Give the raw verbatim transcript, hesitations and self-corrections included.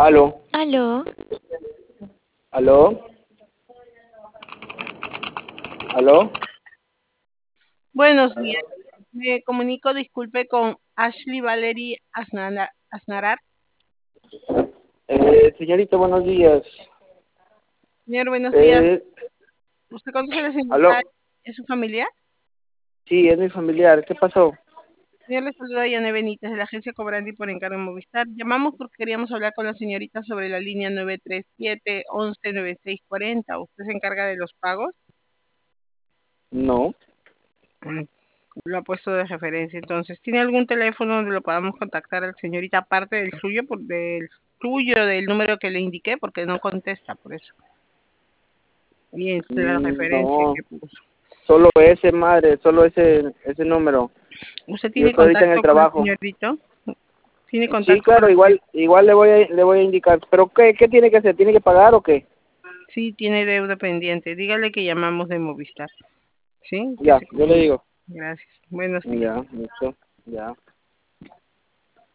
Aló, Aló, aló, aló. Buenos días. Me comunico, disculpe, con Ashley Valerie Aznana- Aznarar. Eh, señorita, buenos días. Señor, buenos días. Eh, ¿Usted conoce a la aló, señorita? ¿Es su familiar? sí, es mi familiar. ¿Qué pasó? Señor, le saluda Yane Benítez de la agencia Cobrandi por encargo de Movistar. Llamamos porque queríamos hablar con la señorita sobre la línea nueve tres siete, once, noventa y seis cuarenta. ¿Usted se encarga de los pagos? No, Mm, Lo ha puesto de referencia. Entonces, ¿tiene algún teléfono donde lo podamos contactar al señorita aparte del suyo, por, del suyo, del número que le indiqué? Porque no contesta, por eso. Bien, la mm, referencia no. que puso. Solo ese, madre, solo ese, ese número. ¿Usted Yo tiene estoy ahorita en el contacto con el trabajo. señorito? ¿Tiene Sí, contacto con claro, el señor? igual, igual le voy a, le voy a indicar. Pero qué, qué tiene que hacer? ¿Tiene que pagar o qué? Sí, tiene deuda pendiente. Dígale que llamamos de Movistar. ¿Sí? Que Ya, se yo le comunique. digo. Gracias. Buenos días. Ya, listo, ya.